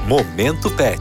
Momento Pet.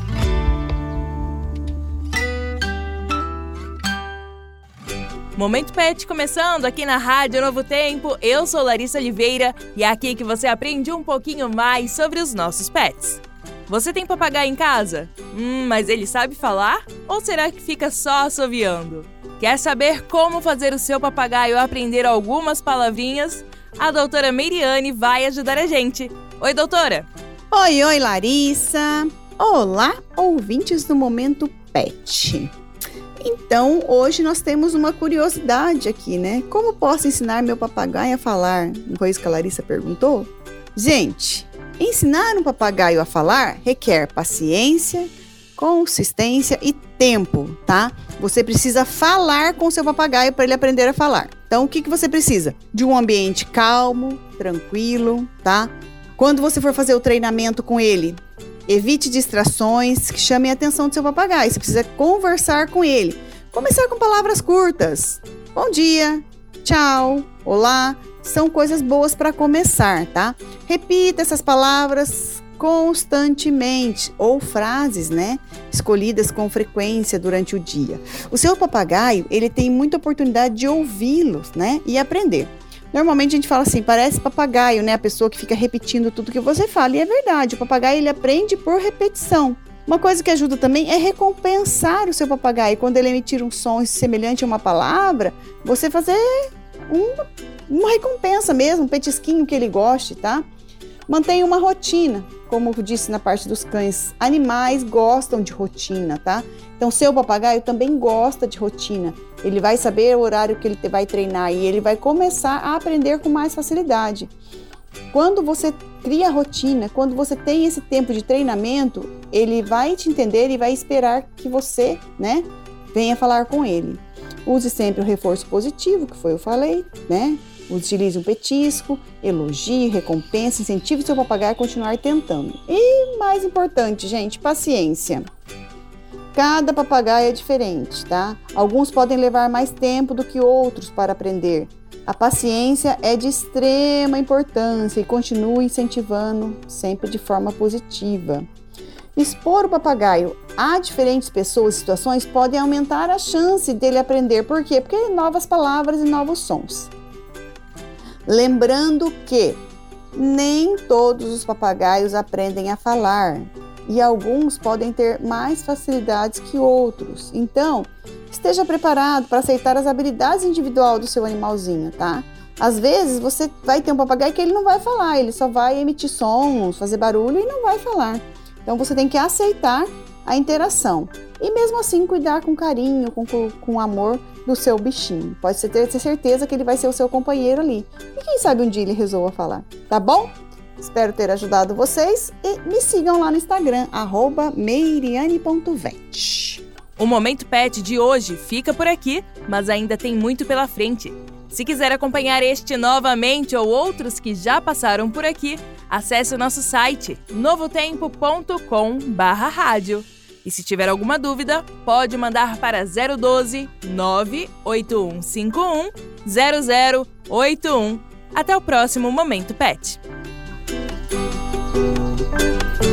Momento Pet começando aqui na Rádio Novo Tempo. Eu sou Larissa Oliveira e é aqui que você aprende um pouquinho mais sobre os nossos pets. Você tem papagaio em casa? Mas ele sabe falar? Ou será que fica só assoviando? Quer saber como fazer o seu papagaio aprender algumas palavrinhas? A doutora Meiriane vai ajudar a gente. Oi, doutora! Oi, Larissa! Olá, ouvintes do Momento Pet. Então, hoje nós temos uma curiosidade aqui, né? Como posso ensinar meu papagaio a falar? Não foi isso que a Larissa perguntou? Gente, ensinar um papagaio a falar requer paciência, consistência e tempo, tá? Você precisa falar com o seu papagaio para ele aprender a falar. Então, o que você precisa? De um ambiente calmo, tranquilo, tá? Quando você for fazer o treinamento com ele, evite distrações que chamem a atenção do seu papagaio. Você precisa conversar com ele. Começar com palavras curtas. Bom dia, tchau, olá. São coisas boas para começar, tá? Repita essas palavras constantemente ou frases, né? Escolhidas com frequência durante o dia. O seu papagaio, ele tem muita oportunidade de ouvi-los, né? E aprender. Normalmente a gente fala assim, parece papagaio, né? A pessoa que fica repetindo tudo que você fala. E é verdade, o papagaio ele aprende por repetição. Uma coisa que ajuda também é recompensar o seu papagaio. Quando ele emitir um som semelhante a uma palavra, você fazer uma recompensa mesmo, um petisquinho que ele goste, tá? Mantenha uma rotina. Como eu disse na parte dos cães, animais gostam de rotina, tá? Então, seu papagaio também gosta de rotina. Ele vai saber o horário que ele vai treinar e ele vai começar a aprender com mais facilidade. Quando você cria a rotina, quando você tem esse tempo de treinamento, ele vai te entender e vai esperar que você, né, venha falar com ele. Use sempre o reforço positivo, que foi eu falei, né? Utilize um petisco, elogie, recompense, incentive seu papagaio a continuar tentando. E mais importante, gente, paciência. Cada papagaio é diferente, tá? Alguns podem levar mais tempo do que outros para aprender. A paciência é de extrema importância e continue incentivando sempre de forma positiva. Expor o papagaio a diferentes pessoas e situações podem aumentar a chance dele aprender. Por quê? Porque novas palavras e novos sons. Lembrando que nem todos os papagaios aprendem a falar e alguns podem ter mais facilidades que outros. Então, esteja preparado para aceitar as habilidades individuais do seu animalzinho, tá? Às vezes, você vai ter um papagaio que ele não vai falar, ele só vai emitir sons, fazer barulho e não vai falar. Então, você tem que aceitar a interação e mesmo assim cuidar com carinho, com amor do seu bichinho. Pode ter certeza que ele vai ser o seu companheiro ali. E quem sabe um dia ele resolva falar, tá bom? Espero ter ajudado vocês e me sigam lá no Instagram, @meiriane.vet. O Momento Pet de hoje fica por aqui, mas ainda tem muito pela frente. Se quiser acompanhar este novamente ou outros que já passaram por aqui, acesse o nosso site novotempo.com/rádio. E se tiver alguma dúvida, pode mandar para 012 98151 0081. Até o próximo Momento Pet.